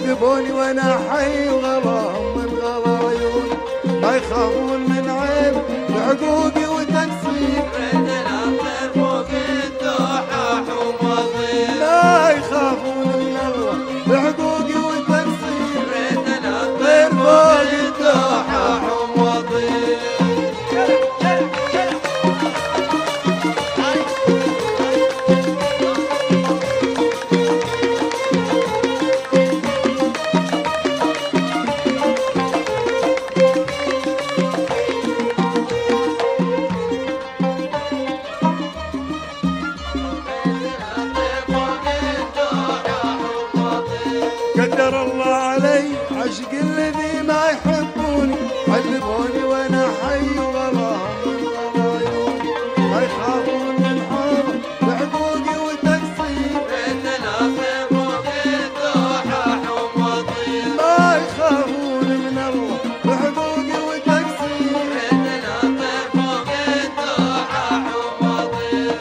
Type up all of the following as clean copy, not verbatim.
عذبوني وانا حي وغلاهم من غلا عيوني، ما يخافون من عيب بعقوقي وتقصير، ريت الأطير فوق الدوحة ومضير، ما يخافون من الله بعقوقي وتقصير، ريت الأطير فوق الدوحة ومضير. قدر الله علي عشق الذي ما يحبوني، عذبوني وانا حي وغلاهم من غلا عيوني، ما يخافون من حظ بعقوقي وتقصير، ريت الأطير فوق الدوحة ومضير، ما يخافون من الله بعقوقي وتقصير، ريت الأطير فوق الدوحة ومضير.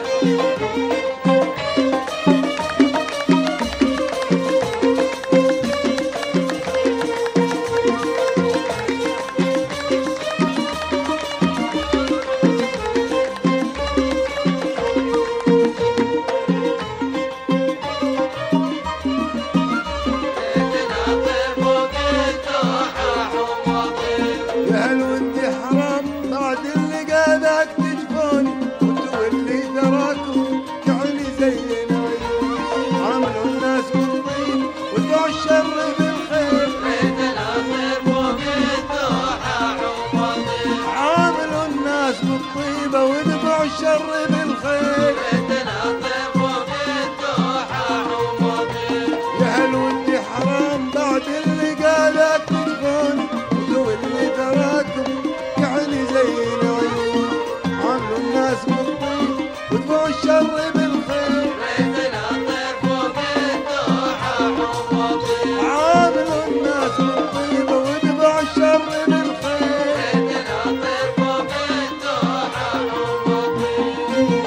يا هل ودي حرام بعد اللي قادك تجفوني، وانتو اللي دراكم كعلي زي العيون، عاملوا الناس بالطين ودعوا الشر بالخير، ريت الأطير فوق الدوحة ومضير، عاملوا الناس بالطيبة ودفعوا الشر بالخير، ريت الأطير فوق الدوحة ومضير، يا هل ودي حرام بعد اللي قادك تجفوني، وانتو اللي دراكم كعلي زي العيون، عاملوا الناس بالطيب ودفعوا الشر بالخير، ريت الأطير فوق الدوحة ومضير، عاملوا الناس بالطيبة ودفعوا الشر بالخير، ريت الأطير فوق الدوحة ومضير.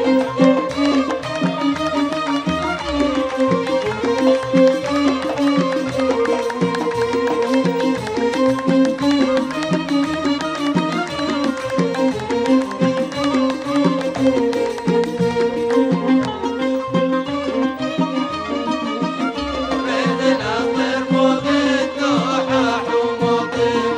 ريت الأطير فوق الدوحة ومضير،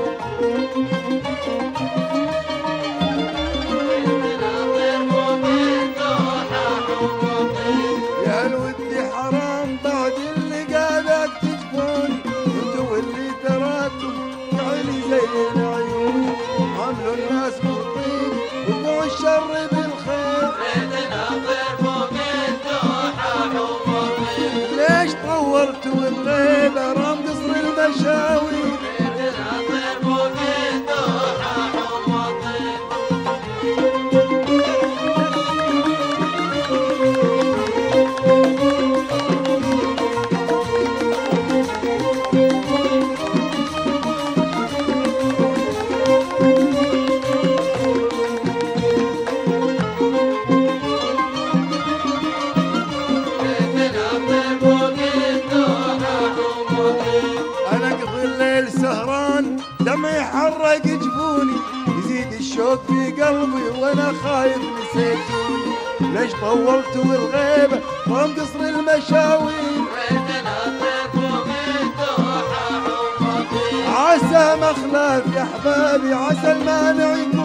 ريت الأطير فوق الدوحة ومضير، يا هل ودي حرام بعد اللي قادك تجفوني، وانتو اللي تراكم كعلي زي العيون، عاملوا الناس بالطيب ودفعوا الشر بالخير، ريت الأطير فوق الدوحة ومضير، ليش طولتوا الغيبة رام قصر المشاوير، ريت الأطير فوق الدوحة ومضير. ريت الأطير فوق الدوحة ومضير، انا اقضي الليل سهران دمعي يحرق جفوني، يزيد الشوق في قلبي وانا خايف نسيتوني، ليش طولتوا الغيبة رام قصر المشاوير، ريت الأطير فوق الدوحة ومضير، عسى مخلف يا احبابي عسى المانع يكون